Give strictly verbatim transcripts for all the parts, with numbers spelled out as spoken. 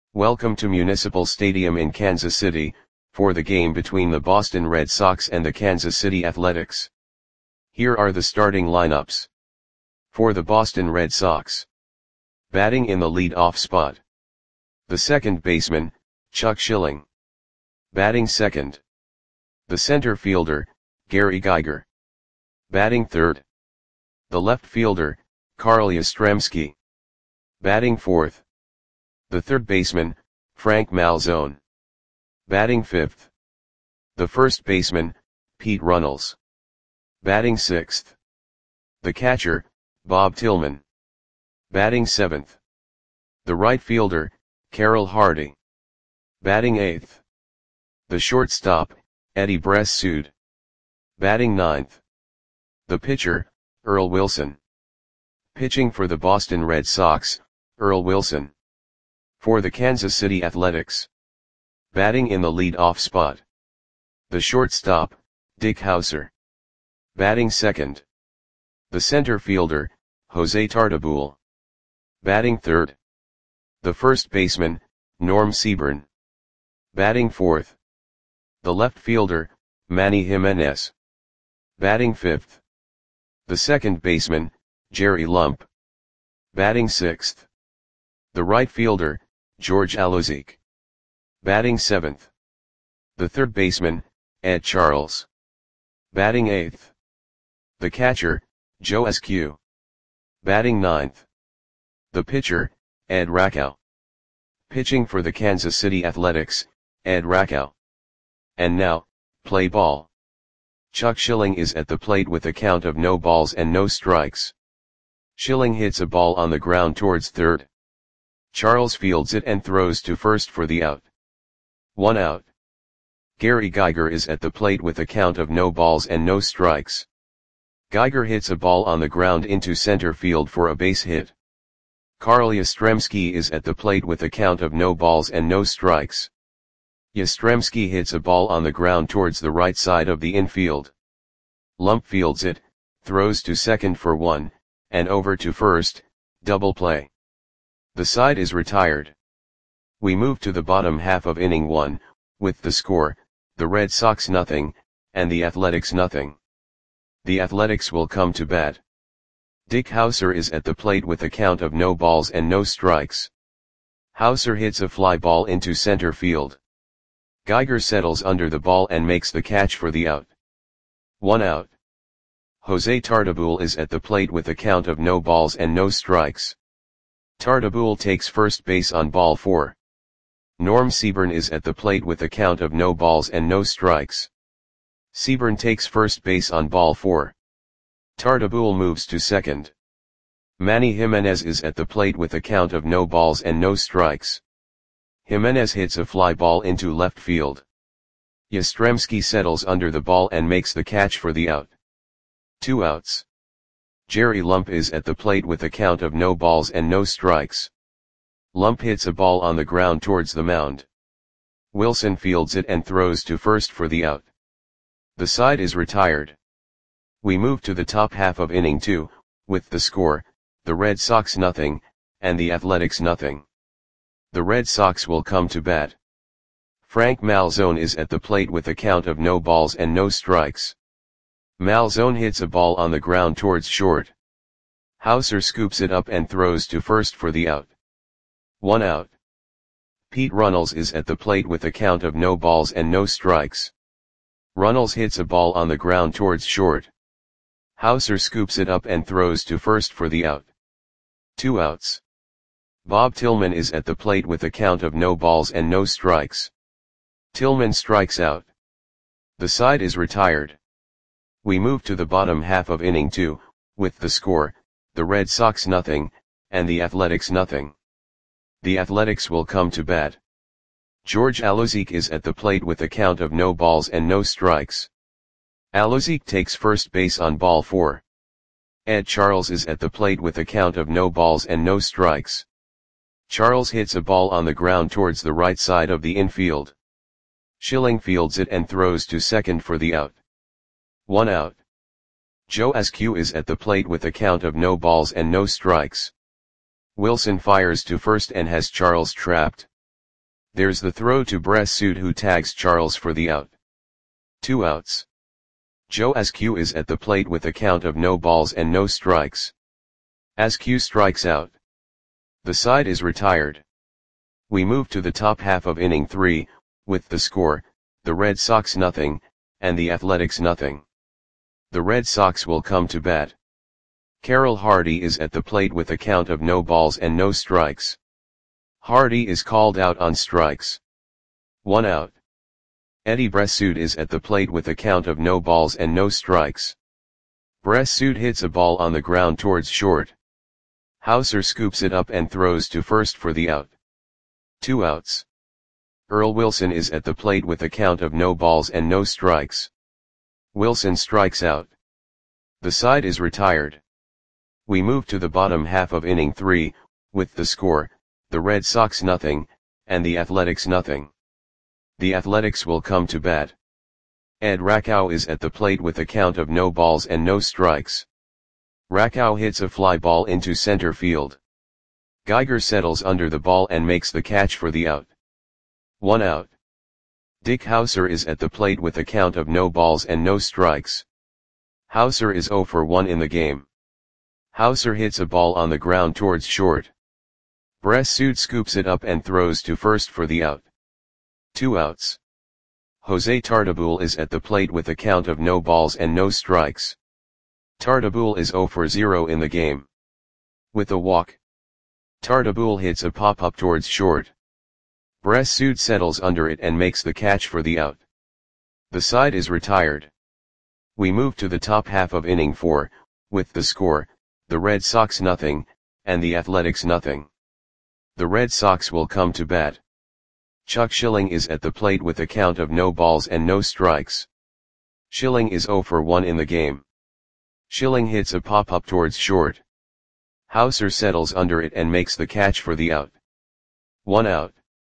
Welcome to Municipal Stadium in Kansas City, for the game between the Boston Red Sox and the Kansas City Athletics. Here are the starting lineups. For the Boston Red Sox. Batting in the lead-off spot. The second baseman, Chuck Schilling. Batting second. The center fielder, Gary Geiger. Batting third. The left fielder, Carl Yastrzemski. Batting fourth. The third baseman, Frank Malzone. Batting fifth. The first baseman, Pete Runnels. Batting sixth. The catcher, Bob Tillman. Batting seventh. The right fielder, Carroll Hardy. Batting eighth. The shortstop, Eddie Bressoud. Batting ninth. The pitcher, Earl Wilson. Pitching for the Boston Red Sox, Earl Wilson. For the Kansas City Athletics. Batting in the lead-off spot. The shortstop, Dick Hauser. Batting second. The center fielder, Jose Tartabull. Batting third. The first baseman, Norm Seaburn. Batting fourth. The left fielder, Manny Jimenez. Batting fifth. The second baseman, Jerry Lump. Batting sixth. The right fielder, George Alozic. Batting seventh. The third baseman, Ed Charles. Batting eighth. The catcher, Joe Eskew. Batting ninth. The pitcher, Ed Rakow. Pitching for the Kansas City Athletics, Ed Rakow. And now, play ball. Chuck Schilling is at the plate with a count of no balls and no strikes. Schilling hits a ball on the ground towards third. Charles fields it and throws to first for the out. One out. Gary Geiger is at the plate with a count of no balls and no strikes. Geiger hits a ball on the ground into center field for a base hit. Carl Yastrzemski is at the plate with a count of no balls and no strikes. Yastrzemski hits a ball on the ground towards the right side of the infield. Lump fields it, throws to second for one, and over to first, double play. The side is retired. We move to the bottom half of inning one, with the score, the Red Sox nothing, and the Athletics nothing. The Athletics will come to bat. Dick Hauser is at the plate with a count of no balls and no strikes. Hauser hits a fly ball into center field. Geiger settles under the ball and makes the catch for the out. One out. Jose Tartabull is at the plate with a count of no balls and no strikes. Tartabull takes first base on ball four. Norm Seaburn is at the plate with a count of no balls and no strikes. Seaburn takes first base on ball four. Tartabull moves to second. Manny Jimenez is at the plate with a count of no balls and no strikes. Jimenez hits a fly ball into left field. Yastrzemski settles under the ball and makes the catch for the out. Two outs. Jerry Lump is at the plate with a count of no balls and no strikes. Lump hits a ball on the ground towards the mound. Wilson fields it and throws to first for the out. The side is retired. We move to the top half of inning two, with the score, the Red Sox nothing, and the Athletics nothing. The Red Sox will come to bat. Frank Malzone is at the plate with a count of no balls and no strikes. Malzone hits a ball on the ground towards short. Hauser scoops it up and throws to first for the out. One out. Pete Runnels is at the plate with a count of no balls and no strikes. Runnels hits a ball on the ground towards short. Hauser scoops it up and throws to first for the out. Two outs. Bob Tillman is at the plate with a count of no balls and no strikes. Tillman strikes out. The side is retired. We move to the bottom half of inning two, with the score, the Red Sox nothing, and the Athletics nothing. The Athletics will come to bat. George Alozic is at the plate with a count of no balls and no strikes. Alozic takes first base on ball four. Ed Charles is at the plate with a count of no balls and no strikes. Charles hits a ball on the ground towards the right side of the infield. Schilling fields it and throws to second for the out. One out. Joe Eskew is at the plate with a count of no balls and no strikes. Wilson fires to first and has Charles trapped. There's the throw to Bressud, who tags Charles for the out. Two outs. Joe Askew is at the plate with a count of no balls and no strikes. Askew strikes out. The side is retired. We move to the top half of inning three, with the score, the Red Sox nothing, and the Athletics nothing. The Red Sox will come to bat. Carroll Hardy is at the plate with a count of no balls and no strikes. Hardy is called out on strikes. One out. Eddie Bressud is at the plate with a count of no balls and no strikes. Bressud hits a ball on the ground towards short. Hauser scoops it up and throws to first for the out. Two outs. Earl Wilson is at the plate with a count of no balls and no strikes. Wilson strikes out. The side is retired. We move to the bottom half of inning three, with the score, the Red Sox nothing, and the Athletics nothing. The Athletics will come to bat. Ed Rakow is at the plate with a count of no balls and no strikes. Rakow hits a fly ball into center field. Geiger settles under the ball and makes the catch for the out. One out. Dick Hauser is at the plate with a count of no balls and no strikes. Hauser is oh for one in the game. Hauser hits a ball on the ground towards short. Bressud scoops it up and throws to first for the out. Two outs. Jose Tartabull is at the plate with a count of no balls and no strikes. Tartabull is oh for zero in the game. With a walk, Tartabull hits a pop-up towards short. Bressud settles under it and makes the catch for the out. The side is retired. We move to the top half of inning four, with the score, the Red Sox nothing, and the Athletics nothing. The Red Sox will come to bat. Chuck Schilling is at the plate with a count of no balls and no strikes. Schilling is oh for one in the game. Schilling hits a pop-up towards short. Hauser settles under it and makes the catch for the out. One out.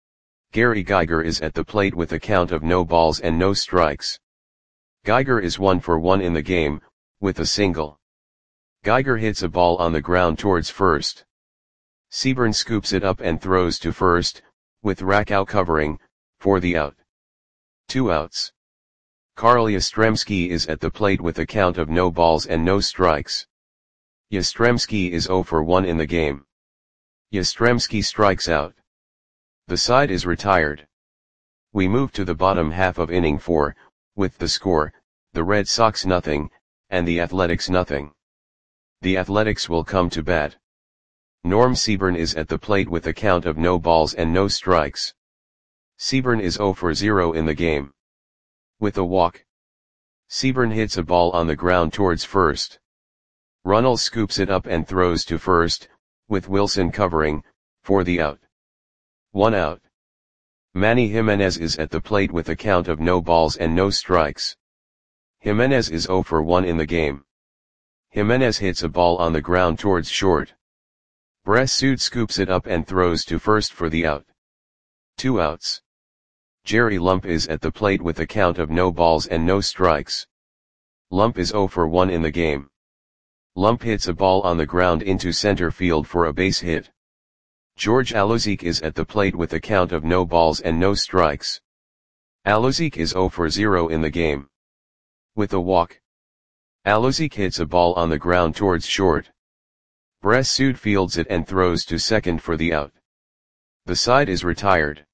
Gary Geiger is at the plate with a count of no balls and no strikes. Geiger is one for one in the game, with a single. Geiger hits a ball on the ground towards first. Seaburn scoops it up and throws to first, with Rakow covering, for the out. Two outs. Carl Yastrzemski is at the plate with a count of no balls and no strikes. Yastrzemski is oh for one in the game. Yastrzemski strikes out. The side is retired. We move to the bottom half of inning four, with the score, the Red Sox nothing, and the Athletics nothing. The Athletics will come to bat. Norm Seaburn is at the plate with a count of no balls and no strikes. Seaburn is oh for zero in the game. With a walk, Seaburn hits a ball on the ground towards first. Runnels scoops it up and throws to first, with Wilson covering, for the out. One out. Manny Jimenez is at the plate with a count of no balls and no strikes. Jimenez is oh for one in the game. Jimenez hits a ball on the ground towards short. Bressud scoops it up and throws to first for the out. Two outs. Jerry Lump is at the plate with a count of no balls and no strikes. Lump is oh for one in the game. Lump hits a ball on the ground into center field for a base hit. George Alozic is at the plate with a count of no balls and no strikes. Alozic is oh for zero in the game. With a walk, Alozic hits a ball on the ground towards short. Bressud fields it and throws to second for the out. The side is retired.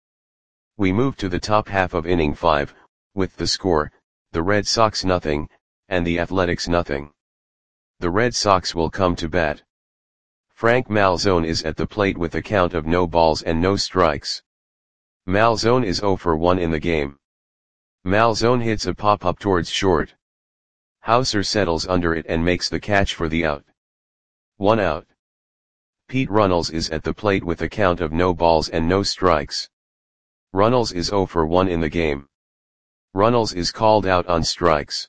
We move to the top half of inning five, with the score, the Red Sox nothing, and the Athletics nothing. The Red Sox will come to bat. Frank Malzone is at the plate with a count of no balls and no strikes. Malzone is oh for one in the game. Malzone hits a pop-up towards short. Hauser settles under it and makes the catch for the out. One out. Pete Runnels is at the plate with a count of no balls and no strikes. Runnels is oh for one in the game. Runnels is called out on strikes.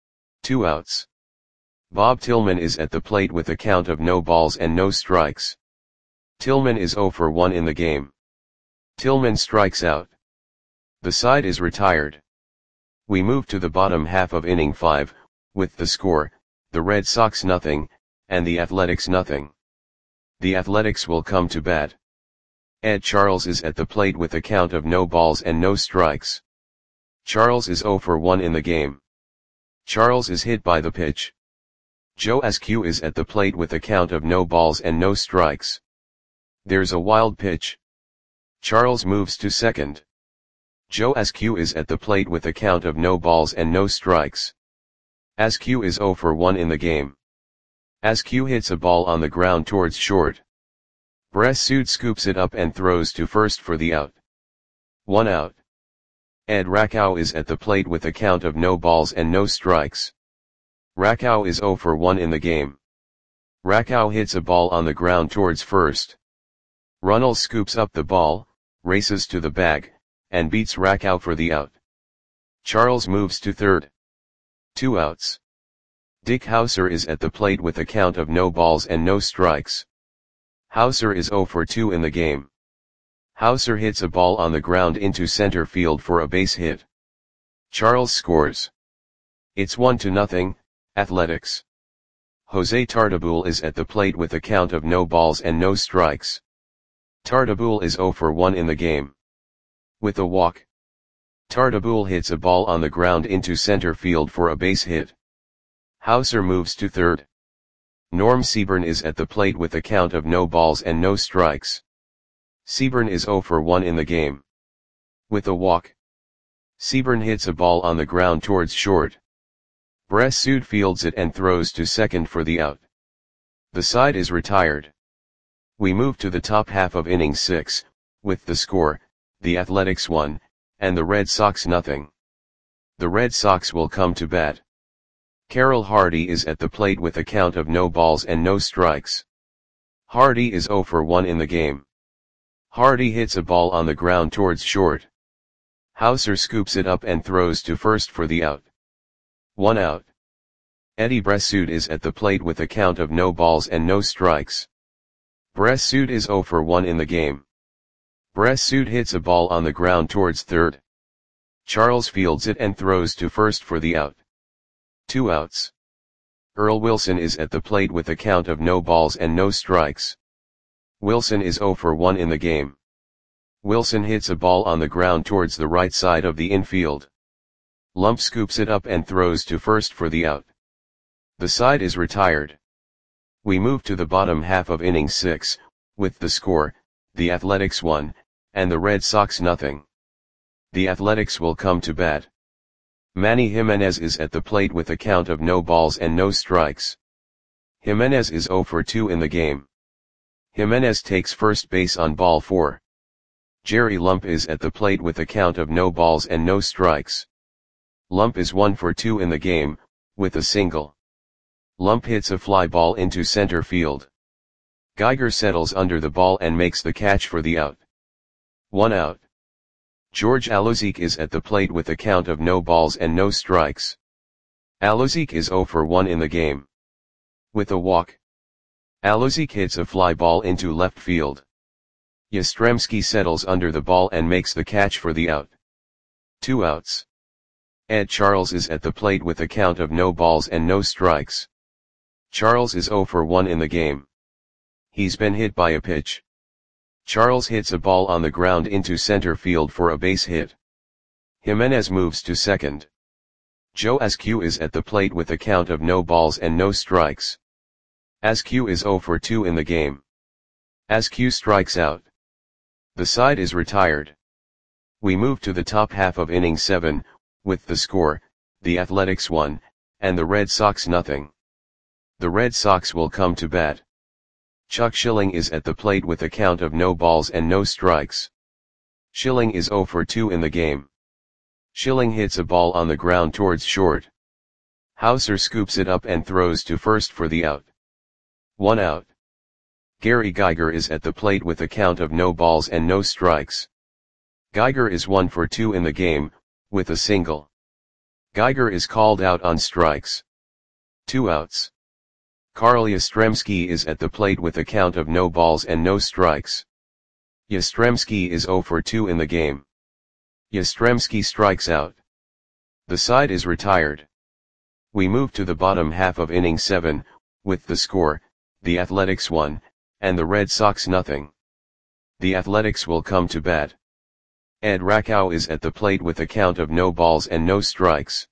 Two outs. Bob Tillman is at the plate with a count of no balls and no strikes. Tillman is oh for one in the game. Tillman strikes out. The side is retired. We move to the bottom half of inning five, with the score, the Red Sox nothing, and the Athletics nothing. The Athletics will come to bat. Ed Charles is at the plate with a count of no balls and no strikes. Charles is zero for one in the game. Charles is hit by the pitch. Joe Askew is at the plate with a count of no balls and no strikes. There's a wild pitch. Charles moves to second. Joe Askew is at the plate with a count of no balls and no strikes. Askew is zero for one in the game. Askew hits a ball on the ground towards short. Bressud scoops it up and throws to first for the out. One out. Ed Rakow is at the plate with a count of no balls and no strikes. Rakow is zero for one in the game. Rakow hits a ball on the ground towards first. Runnels scoops up the ball, races to the bag, and beats Rakow for the out. Charles moves to third. Two outs. Dick Hauser is at the plate with a count of no balls and no strikes. Hauser is zero for two in the game. Hauser hits a ball on the ground into center field for a base hit. Charles scores. It's one to nothing, Athletics. Jose Tartabull is at the plate with a count of no balls and no strikes. Tartabull is zero for one in the game. With a walk. Tartabull hits a ball on the ground into center field for a base hit. Hauser moves to third. Norm Seaburn is at the plate with a count of no balls and no strikes. Seaburn is zero for one in the game. With a walk. Seaburn hits a ball on the ground towards short. Bressud fields it and throws to second for the out. The side is retired. We move to the top half of inning six, with the score, the Athletics one, and the Red Sox nothing. The Red Sox will come to bat. Carroll Hardy is at the plate with a count of no balls and no strikes. Hardy is zero for one in the game. Hardy hits a ball on the ground towards short. Hauser scoops it up and throws to first for the out. One out. Eddie Bressud is at the plate with a count of no balls and no strikes. Bressud is zero for one in the game. Bressud hits a ball on the ground towards third. Charles fields it and throws to first for the out. Two outs. Earl Wilson is at the plate with a count of no balls and no strikes. Wilson is zero for one in the game. Wilson hits a ball on the ground towards the right side of the infield. Lump scoops it up and throws to first for the out. The side is retired. We move to the bottom half of inning six, with the score, the Athletics one, and the Red Sox nothing. The Athletics will come to bat. Manny Jimenez is at the plate with a count of no balls and no strikes. Jimenez is zero for two in the game. Jimenez takes first base on ball four. Jerry Lump is at the plate with a count of no balls and no strikes. Lump is one for two in the game, with a single. Lump hits a fly ball into center field. Geiger settles under the ball and makes the catch for the out. One out. George Alozique is at the plate with a count of no balls and no strikes. Alozique is zero for one in the game. With a walk. Alozique hits a fly ball into left field. Yastrzemski settles under the ball and makes the catch for the out. Two outs. Ed Charles is at the plate with a count of no balls and no strikes. Charles is zero for one in the game. He's been hit by a pitch. Charles hits a ball on the ground into center field for a base hit. Jimenez moves to second. Joe Askew is at the plate with a count of no balls and no strikes. Askew is zero for two in the game. Askew strikes out. The side is retired. We move to the top half of inning seven, with the score, the Athletics one, and the Red Sox nothing. The Red Sox will come to bat. Chuck Schilling is at the plate with a count of no balls and no strikes. Schilling is zero for two in the game. Schilling hits a ball on the ground towards short. Hauser scoops it up and throws to first for the out. One out. Gary Geiger is at the plate with a count of no balls and no strikes. Geiger is one for two in the game, with a single. Geiger is called out on strikes. Two outs. Carl Yastrzemski is at the plate with a count of no balls and no strikes. Yastrzemski is zero for two in the game. Yastrzemski strikes out. The side is retired. We move to the bottom half of inning seven, with the score, the Athletics one, and the Red Sox nothing. The Athletics will come to bat. Ed Rakow is at the plate with a count of no balls and no strikes.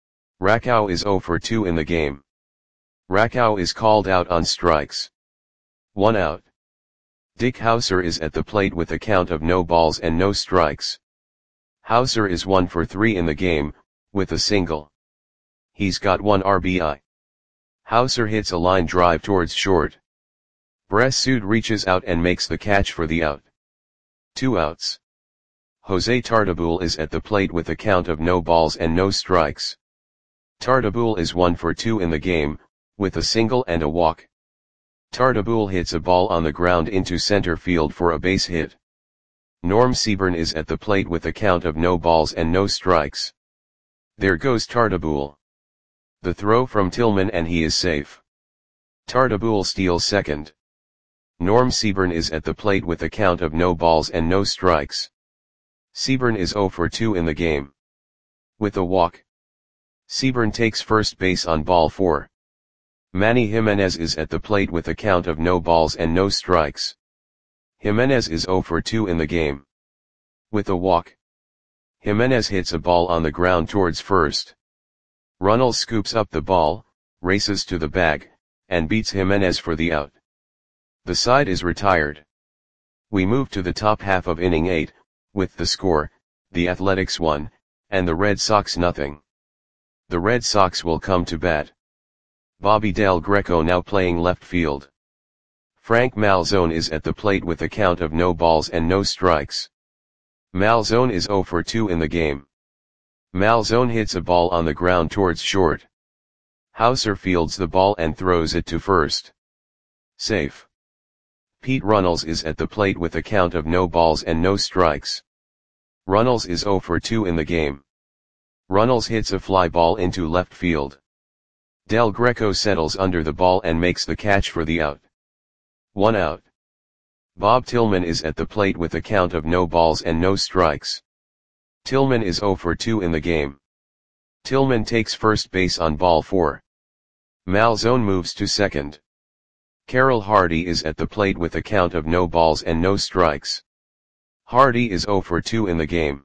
Rakow is zero for two in the game. Rakow is called out on strikes. One out. Dick Hauser is at the plate with a count of no balls and no strikes. Hauser is one for three in the game, with a single. He's got one R B I. Hauser hits a line drive towards short. Bressud reaches out and makes the catch for the out. Two outs. Jose Tartabull is at the plate with a count of no balls and no strikes. Tartabull is one for two in the game, with a single and a walk. Tartabull hits a ball on the ground into center field for a base hit. Norm Seaburn is at the plate with a count of no balls and no strikes. There goes Tartabull. The throw from Tillman and he is safe. Tartabull steals second. Norm Seaburn is at the plate with a count of no balls and no strikes. Seaburn is zero for two in the game. With a walk. Seaburn takes first base on ball four. Manny Jimenez is at the plate with a count of no balls and no strikes. Jimenez is zero for two in the game. With a walk. Jimenez hits a ball on the ground towards first. Runnels scoops up the ball, races to the bag, and beats Jimenez for the out. The side is retired. We move to the top half of inning eight, with the score, the Athletics one, and the Red Sox nothing. The Red Sox will come to bat. Bobby Del Greco now playing left field. Frank Malzone is at the plate with a count of no balls and no strikes. Malzone is zero for two in the game. Malzone hits a ball on the ground towards short. Hauser fields the ball and throws it to first. Safe. Pete Runnels is at the plate with a count of no balls and no strikes. Runnels is zero for two in the game. Runnels hits a fly ball into left field. Del Greco settles under the ball and makes the catch for the out. One out. Bob Tillman is at the plate with a count of no balls and no strikes. Tillman is zero for two in the game. Tillman takes first base on ball four. Malzone moves to second. Carroll Hardy is at the plate with a count of no balls and no strikes. Hardy is zero for two in the game.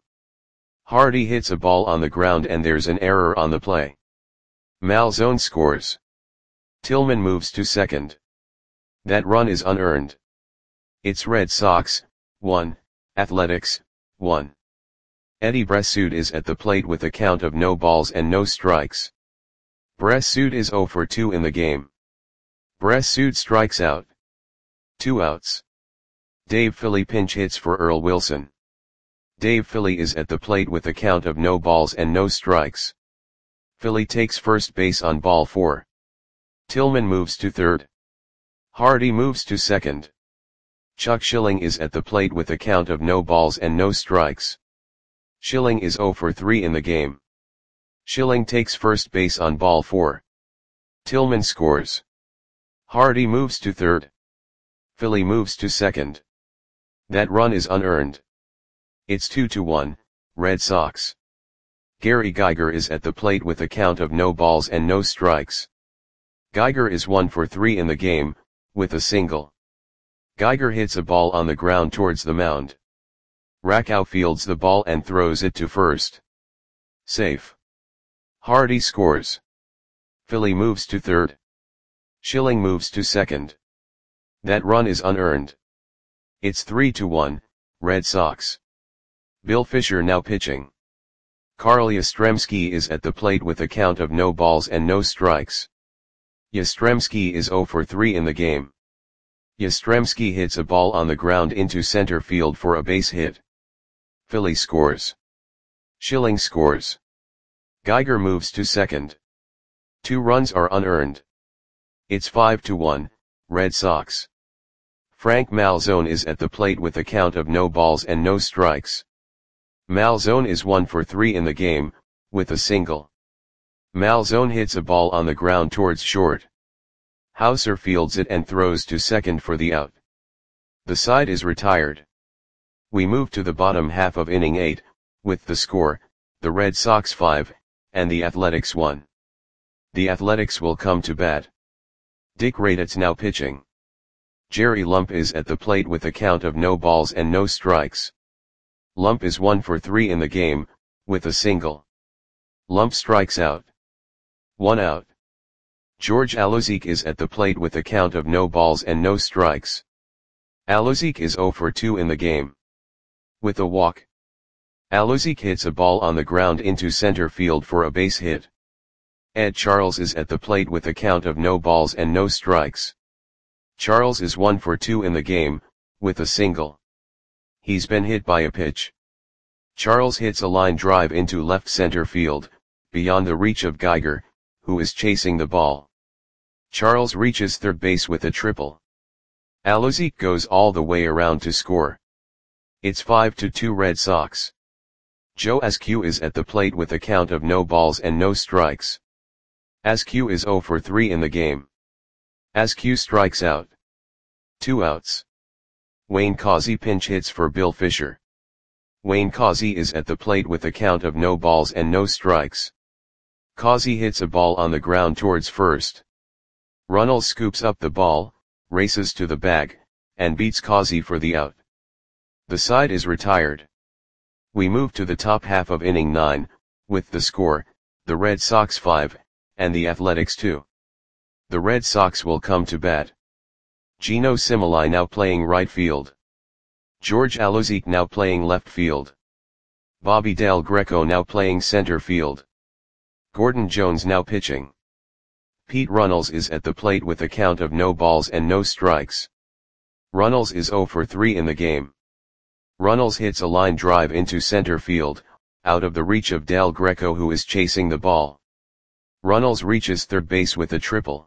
Hardy hits a ball on the ground and there's an error on the play. Malzone scores. Tillman moves to second. That run is unearned. It's Red Sox, one, Athletics, one. Eddie Bressud is at the plate with a count of no balls and no strikes. Bressud is zero for two in the game. Bressud strikes out. Two outs. Dave Philly pinch hits for Earl Wilson. Dave Philly is at the plate with a count of no balls and no strikes. Philly takes first base on ball four. Tillman moves to third. Hardy moves to second. Chuck Schilling is at the plate with a count of no balls and no strikes. Schilling is zero for three in the game. Schilling takes first base on ball four. Tillman scores. Hardy moves to third. Philly moves to second. That run is unearned. It's two to one, Red Sox. Gary Geiger is at the plate with a count of no balls and no strikes. Geiger is one for three in the game, with a single. Geiger hits a ball on the ground towards the mound. Rakow fields the ball and throws it to first. Safe. Hardy scores. Philly moves to third. Schilling moves to second. That run is unearned. It's three to one, Red Sox. Bill Fisher now pitching. Carl Yastrzemski is at the plate with a count of no balls and no strikes. Yastrzemski is zero for three in the game. Yastrzemski hits a ball on the ground into center field for a base hit. Philly scores. Schilling scores. Geiger moves to second. Two runs are unearned. It's five to one, Red Sox. Frank Malzone is at the plate with a count of no balls and no strikes. Malzone is one for three in the game, with a single. Malzone hits a ball on the ground towards short. Hauser fields it and throws to second for the out. The side is retired. We move to the bottom half of inning eight, with the score, the Red Sox five, and the Athletics one. The Athletics will come to bat. Dick Raditz now pitching. Jerry Lump is at the plate with a count of no balls and no strikes. Lump is one for three in the game, with a single. Lump strikes out. One out. George Alozic is at the plate with a count of no balls and no strikes. Alozic is zero for two in the game. With a walk. Alozic hits a ball on the ground into center field for a base hit. Ed Charles is at the plate with a count of no balls and no strikes. Charles is one for two in the game, with a single. He's been hit by a pitch. Charles hits a line drive into left center field, beyond the reach of Geiger, who is chasing the ball. Charles reaches third base with a triple. Alozic goes all the way around to score. It's five to two Red Sox. Joe Askew is at the plate with a count of no balls and no strikes. Askew is zero for three in the game. Askew strikes out. Two outs. Wayne Causey pinch hits for Bill Fisher. Wayne Causey is at the plate with a count of no balls and no strikes. Causey hits a ball on the ground towards first. Runnels scoops up the ball, races to the bag, and beats Causey for the out. The side is retired. We move to the top half of inning nine, with the score, the Red Sox five, and the Athletics two. The Red Sox will come to bat. Gino Simili now playing right field. George Alozic now playing left field. Bobby Del Greco now playing center field. Gordon Jones now pitching. Pete Runnels is at the plate with a count of no balls and no strikes. Runnels is zero for three in the game. Runnels hits a line drive into center field, out of the reach of Del Greco, who is chasing the ball. Runnels reaches third base with a triple.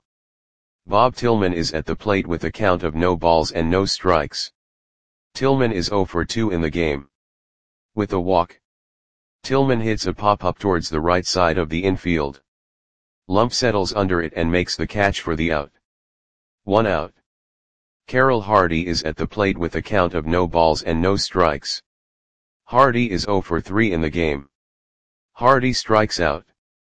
Bob Tillman is at the plate with a count of no balls and no strikes. Tillman is zero for two in the game. With a walk. Tillman hits a pop-up towards the right side of the infield. Lump settles under it and makes the catch for the out. One out. Carroll Hardy is at the plate with a count of no balls and no strikes. Hardy is zero for three in the game. Hardy strikes out.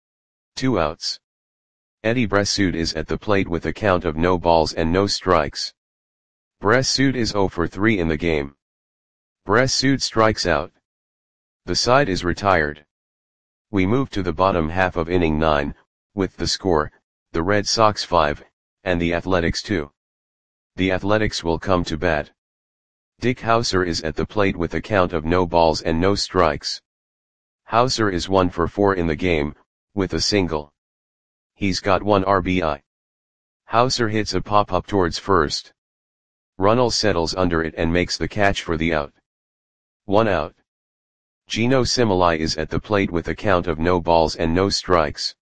Two outs. Eddie Bressoud is at the plate with a count of no balls and no strikes. Bressoud is zero for three in the game. Bressoud strikes out. The side is retired. We move to the bottom half of inning nine, with the score, the Red Sox five, and the Athletics two. The Athletics will come to bat. Dick Hauser is at the plate with a count of no balls and no strikes. Hauser is one for four in the game, with a single. He's got one R B I. Hauser hits a pop-up towards first. Runnels settles under it and makes the catch for the out. One out. Gino Simili is at the plate with a count of no balls and no strikes.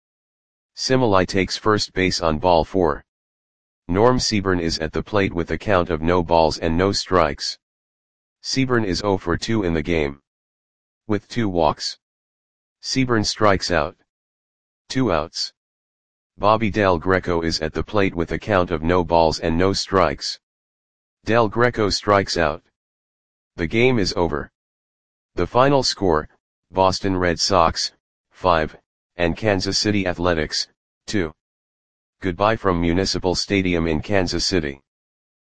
Simili takes first base on ball four. Norm Seaburn is at the plate with a count of no balls and no strikes. Seaburn is zero for two in the game. With two walks. Seaburn strikes out. Two outs. Bobby Del Greco is at the plate with a count of no balls and no strikes. Del Greco strikes out. The game is over. The final score, Boston Red Sox, five, and Kansas City Athletics, two. Goodbye from Municipal Stadium in Kansas City.